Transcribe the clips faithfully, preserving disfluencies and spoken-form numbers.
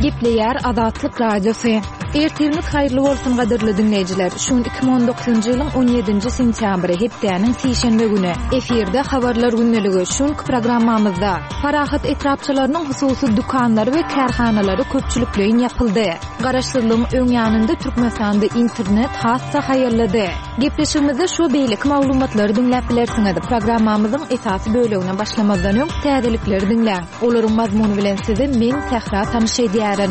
Gepleyer Azatlyk Radiosu. Ertiriniz hayırlı bolsun gaderli dinleyijiler. Şun iki bin on dokuzuncu ýylyň on ýedinji sentýabry hepdäniň sişenbe güni. Efirde habarlar günneligi şun programmamyzda Farahat etrapçylarynyň hususy dukanlary we kärhanalary köpçülikleýin ýapyldy. Garaşdyrlygyň öňýanynda Türkmenistanda internet hassa haýyrlady. Gepleşigimizde şu beýlik maglumatlary dinläp bilersiňiz. Programmamyzyň esasy bölegine başlamazdan öň täzelikleri dinläň. Olaryň mazmuny bilen sizi men Sehra tanışydýaryn.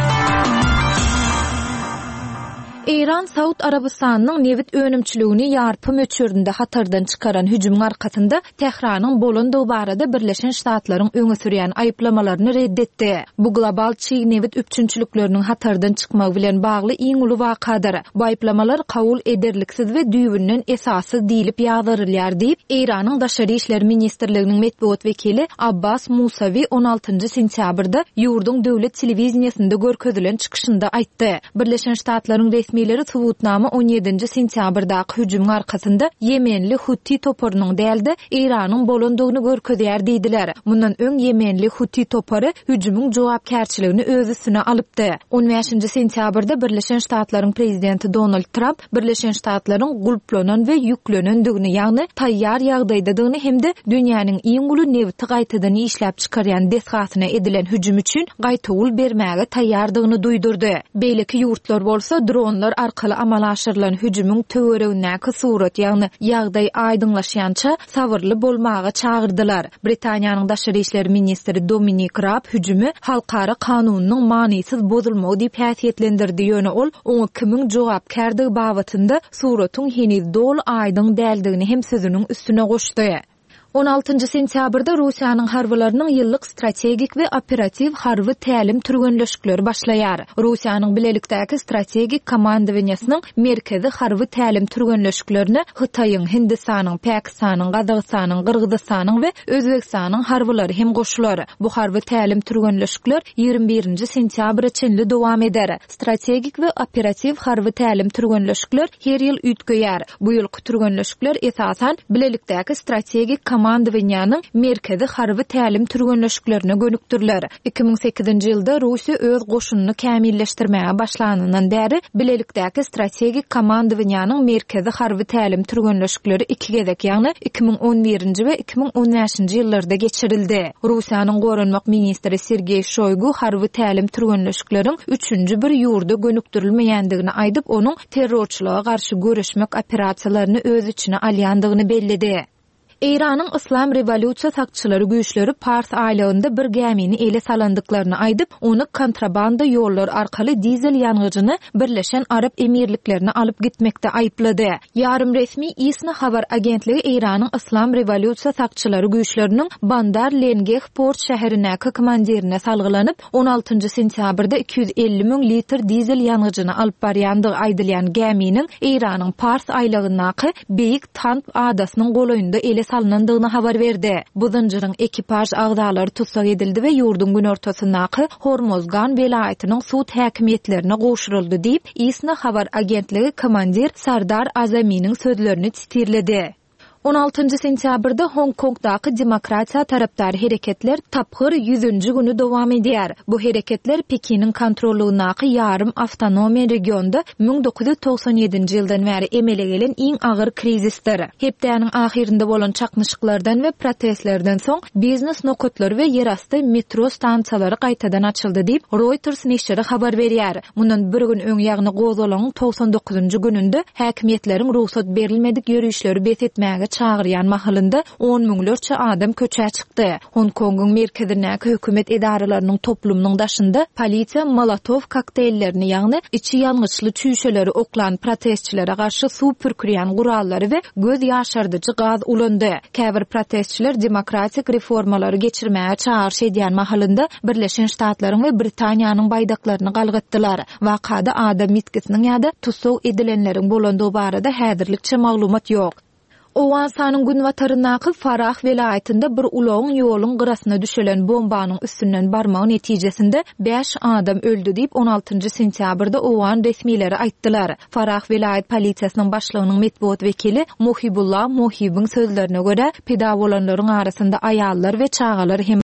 İran Saud Arabistanyň newit önümçiligini ýarpy möçürdinde hatardan çykaran hüjümüň arkasynda Tehranyň bolandygy barada Birleşen Ştatlaryň öňe sürýän aýplamalaryny reddetdi. Bu global çyg newit üpçünçülükleriniň hatardan çykmagy bilen bagly iň uly wakadyr. Bu aýplamalar kabul ederliksiz we düýbünden esasy diýilip ýazarylýar diýip Iranyň Daşary işler ministrliginiň medeniýet wekili Abbas Musavi on altynjy sentýabrda ýurdun döwlet telewizionyasynda görkezülen çykyşynda aýtdy. Birleşen Ştatlaryň resmi Milleri Tuvutnama on ýedinji sentýabrdaky hüjümüň arkasynda Yemenli Huti toparynyň däldi Iranyň bolandygyny görkezýär diýdiler. Mundan öň Yemenli Huti topary hüjümüň jogapkärçiligini öz üstüne alypdy. on beşinji sentýabrda Birleşen Ştatlaryň prezidenti Donald Trump Birleşen Ştatlaryň gulplanan we ýüklenendigini, ýagny taýýar ýagdaýdadygyny hemde dünýäniň iň uly newti gaýtadan işläp çykarýan desgasyna edilen hüjüm üçin gaýtawul bermäge taýýardygyny duýdurdy. Beýleki ýurtlar bolsa dronlar arkaly amal aşyrylan hüjümüň töweregindäki surat, ýagny ýagdaý aýdynlaşýança sabyrly bolmagy çagyrdylar. Britaniýanyň Daşary işler ministri Dominic Raab hüjümi halkara kanunynyň manysyz bozulmagy diýip häsiýetlendirdi. Ýöne ol oňa kimiň jogapkärdigi babatynda suratyň heniz dol aýdyň däldigini hem sözüniň üstüne goşdy. on altynjy sentýabrda Russiýanyň harbylarynyň ýyllyk strategik we operativ harby tälim türgenleşikleri başlaýar. Russiýanyň bilelikdäki strategik komandowaniýasynyň merkezi harby tälim türgenleşiklerini Hytaýyň, Hindistanyň, Pakistanyň, Gazagystanyň, Kyrgyzstanyň we Özbekistanyň harbylary hem goşular. Bu harby tälim türgenleşikler ýygrimi birinji sentýabra çenli dowam eder. Strategik we operativ harby tälim türgenleşikler her ýyl üýtgeýär. Bu ýylky türgenleşikler esasan bilelikdäki strategik komandowaniýanyň merkezi harby tälim türgenleşiklerine gönükdirler. iki bin sekizinji ýylda Russiýa öz goşunyny kämilleşdirmäge başlanandan bäri bilelikdäki strategik komandowaniýanyň merkezi harby tälim türgenleşikleri iki gezek, ýagny iki bin on birinji we iki bin on beşinji ýyllarda geçirildi. Russiýanyň goranmak ministri Sergey Shoygu harby tälim türgenleşikleriniň üçünji bir ýurda gönükdirilmeýändigini aýdyp, onuň terrorçylyga garşy göreşmek operasiýalaryny öz içine alýandygyny bellidi. İranyň Islam Revolýusiýa sakçylary güýçleri Pars aýlygynda bir gemini ele salandyklaryny aýdyp, ony kontrabanda ýollar arkaly dizel ýangyjyny Birleşen Arap Emirliklerine alyp gitmekde aýplady. Ýarym resmi İSNA habar agentligi Iranyň Islam Revolýusiýa sakçylary güýçleriniň Bandar Lengeh port şäherindäki komandirine salgylanyp, on altynjy sentýabrda iki yüz elli miň litr dizel ýangyjyny alyp barýandygy aýdylýan geminiň Iranyň Pars aýlygyndaky Beýik Tanp adasynyň golaýynda ele salınandygyny habar berdi. Bu zynjyryň ekipaj agdalary tutsak edildi we ýurdun gün ortasyndaky Hormozgan welaýatynyň sud häkimiýetlerine goşuruldy diýip İSNA habar agentligi komandir Sardar Azaminiň sözlerini titirledi. on altynjy sentýabrda Hong Kongdaky demokratiýa tarapdary hereketler tapgyr yüzünji güni dowam edýär. Bu hereketler Pekiniň kontrolundaky ýarym awtonomiýa regionda bin dokuz yüz togsan ýedinji ýyldan bäri emele gelen iň agyr krizisdir. Hepdäniň ahirinde bolan çakmyşyklardan we protestlerden soň biznes nokatlary we ýerasty metro stansiýalary gaýtadan açyldy diýip Reuters neşri habar berýär. Mundan bir gün öň ýagny gozalanyň togsan dokuzunjy gününde häkimiýetleriň ruhsat berilmedik ýürüýüşleri besetmäge çağıryan mahallynda on miňlerçe adam köçe çykdy. Hong Kongyň merkezindäki hökümet edaralarynyň toplumynyň daşynda polisiýa molotov kokteýllerini, ýagny içi ýalňyçly çüýşeleri oklan protestçilere garşy suw pürkürýän gurallary we göz ýaşardyjy gaz ulandy. Käbir protestçiler demokratik reformalary geçirmäge çağırş edýän mahallynda Birleşen Ştatlaryň we Britaniýanyň baýdaklaryny galgatdylar. Wakada adam mitkisiniň ýa-da tutsaw edilenleriň bolandygy barada häzirlikçe maglumat ýok. Owansanyň gün wataryndaky Farah welaýatynda bir uloň ýoluň gyrasyna düşelen bombanyň üstünden barmagy netijesinde beş adam öldü diýip on altynjy sentýabrda Owan resmileri aýtdylar. Farah welaýat polisiýasynyň başlygynyň medeniýet wekili Muhibullah Muhibiň sözlerine görä, peda bolanlaryň arasynda aýallar we çagalar hem